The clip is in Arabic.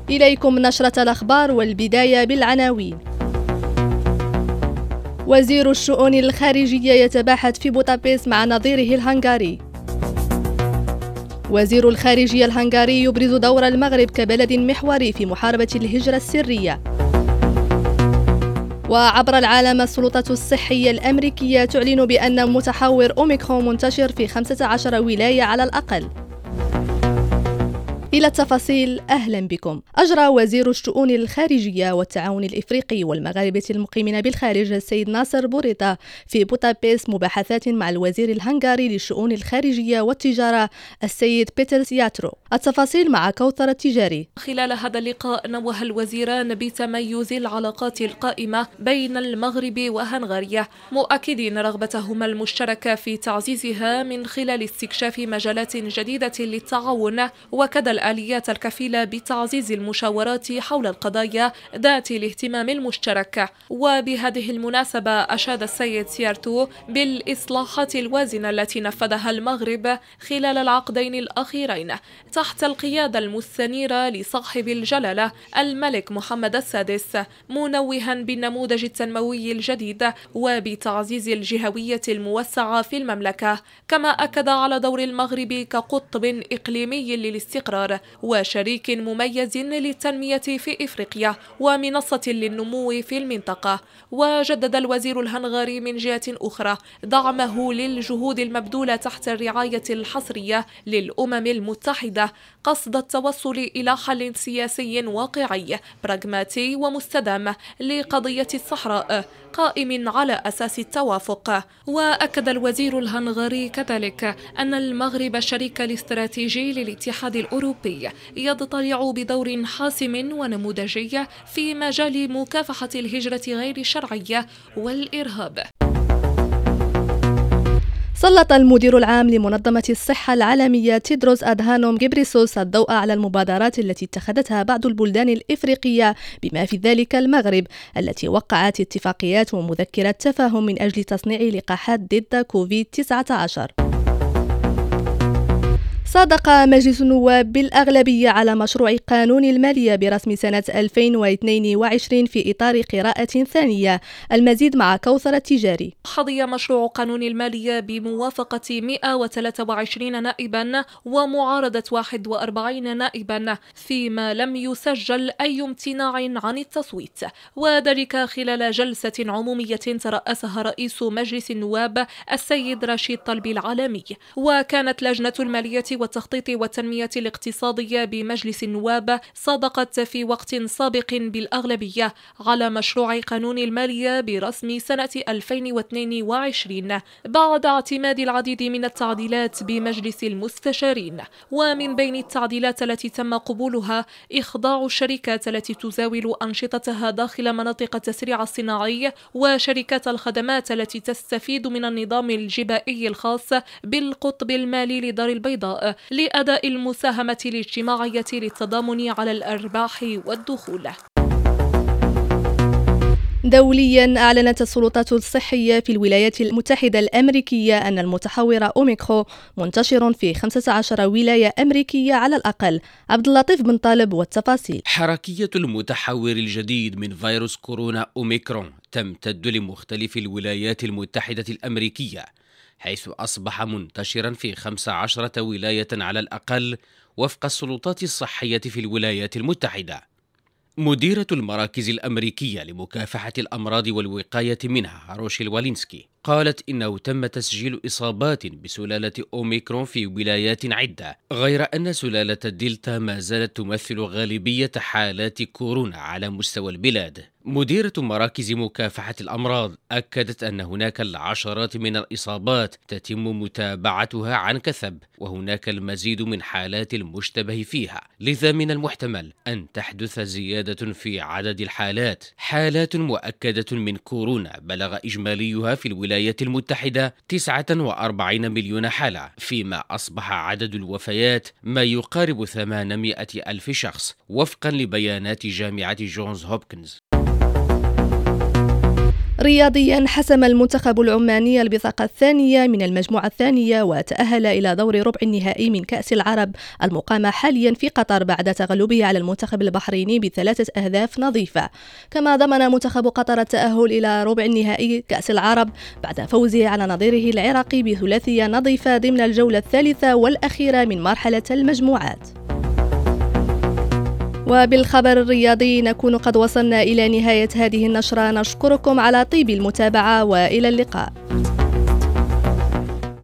إليكم نشرة الأخبار والبداية بالعناوين. وزير الشؤون الخارجية يتباحث في بودابست مع نظيره الهنغاري. وزير الخارجية الهنغاري يبرز دور المغرب كبلد محوري في محاربة الهجرة السرية. وعبر العالم السلطة الصحية الأمريكية تعلن بأن متحور أوميكرون منتشر في 15 ولاية على الأقل. إلى التفاصيل، أهلا بكم. أجرى وزير الشؤون الخارجية والتعاون الإفريقي والمغاربة المقيمين بالخارج السيد ناصر بوريطة في بودابست مباحثات مع الوزير الهنغاري للشؤون الخارجية والتجارة السيد بيتر سياترو. التفاصيل مع كوثر التجاري. خلال هذا اللقاء نوه الوزيران بتميز العلاقات القائمة بين المغرب وهنغاريا، مؤكدين رغبتهما المشتركة في تعزيزها من خلال استكشاف مجالات جديدة للتعاون، وكذا الآليات الكفيلة بتعزيز المشاورات حول القضايا ذات الاهتمام المشترك. وبهذه المناسبة أشاد السيد سيارتو بالإصلاحات الوازنة التي نفذها المغرب خلال العقدين الأخيرين تحت القيادة المستنيرة لصاحب الجلالة الملك محمد السادس، منوها بالنموذج التنموي الجديد وبتعزيز الجهوية الموسعة في المملكة. كما أكد على دور المغرب كقطب إقليمي للاستقرار وشريك مميز للتنمية في إفريقيا ومنصة للنمو في المنطقة. وجدد الوزير الهنغاري من جهة أخرى دعمه للجهود المبذولة تحت الرعاية الحصرية للأمم المتحدة قصد التوصل إلى حل سياسي واقعي براغماتي ومستدام لقضية الصحراء قائم على أساس التوافق. وأكد الوزير الهنغاري كذلك أن المغرب الشريك الاستراتيجي للاتحاد الأوروبي يضطلع بدور حاسم ونموذجي في مجال مكافحة الهجرة غير الشرعية والإرهاب. سلط المدير العام لمنظمة الصحة العالمية تيدروس أدهانوم غيبريسوس الضوء على المبادرات التي اتخذتها بعض البلدان الإفريقية بما في ذلك المغرب، التي وقعت اتفاقيات ومذكرات تفاهم من أجل تصنيع لقاحات ضد كوفيد-19. صادق مجلس النواب بالأغلبية على مشروع قانون المالية برسم سنة 2022 في إطار قراءة ثانية. المزيد مع كوثر التجاري. حظي مشروع قانون المالية بموافقة 123 نائبا ومعارضة 41 نائبا، فيما لم يسجل أي امتناع عن التصويت، وذلك خلال جلسة عمومية ترأسها رئيس مجلس النواب السيد رشيد طلبي العالمي. وكانت لجنة المالية والتخطيط والتنمية الاقتصادية بمجلس النواب صادقت في وقت سابق بالأغلبية على مشروع قانون المالية برسم سنة 2022 بعد اعتماد العديد من التعديلات بمجلس المستشارين. ومن بين التعديلات التي تم قبولها إخضاع الشركات التي تزاول أنشطتها داخل مناطق التسريع الصناعي وشركات الخدمات التي تستفيد من النظام الجبائي الخاص بالقطب المالي لدار البيضاء لأداء المساهمة الاجتماعية للتضامن على الأرباح والدخول. دوليا، أعلنت السلطات الصحية في الولايات المتحدة الأمريكية أن المتحور أوميكرون منتشر في 15 ولاية أمريكية على الأقل. عبد اللطيف بن طالب والتفاصيل. حركية المتحور الجديد من فيروس كورونا أوميكرون تمتد لمختلف الولايات المتحدة الأمريكية، حيث أصبح منتشرا في 15 ولاية على الأقل وفق السلطات الصحية في الولايات المتحدة. مديرة المراكز الأمريكية لمكافحة الأمراض والوقاية منها روشيل والينسكي قالت إنه تم تسجيل إصابات بسلالة أوميكرون في ولايات عدة، غير أن سلالة الدلتا ما زالت تمثل غالبية حالات كورونا على مستوى البلاد. مديرة مراكز مكافحة الأمراض أكدت أن هناك العشرات من الإصابات تتم متابعتها عن كثب، وهناك المزيد من حالات المشتبه فيها، لذا من المحتمل أن تحدث زيادة في عدد الحالات. حالات مؤكدة من كورونا بلغ إجماليها في الولايات المتحدة 49 مليون حالة، فيما أصبح عدد الوفيات ما يقارب 800 ألف شخص وفقا لبيانات جامعة جونز هوبكنز. رياضيا، حسم المنتخب العماني البطاقة الثانية من المجموعة الثانية وتأهل إلى دور ربع النهائي من كأس العرب المقامة حاليا في قطر بعد تغلبه على المنتخب البحريني ب3 أهداف نظيفة. كما ضمن منتخب قطر التأهل إلى ربع النهائي كأس العرب بعد فوزه على نظيره العراقي بثلاثية نظيفة ضمن الجولة الثالثة والأخيرة من مرحلة المجموعات. وبالخبر الرياضي نكون قد وصلنا إلى نهاية هذه النشرة. نشكركم على طيب المتابعة وإلى اللقاء.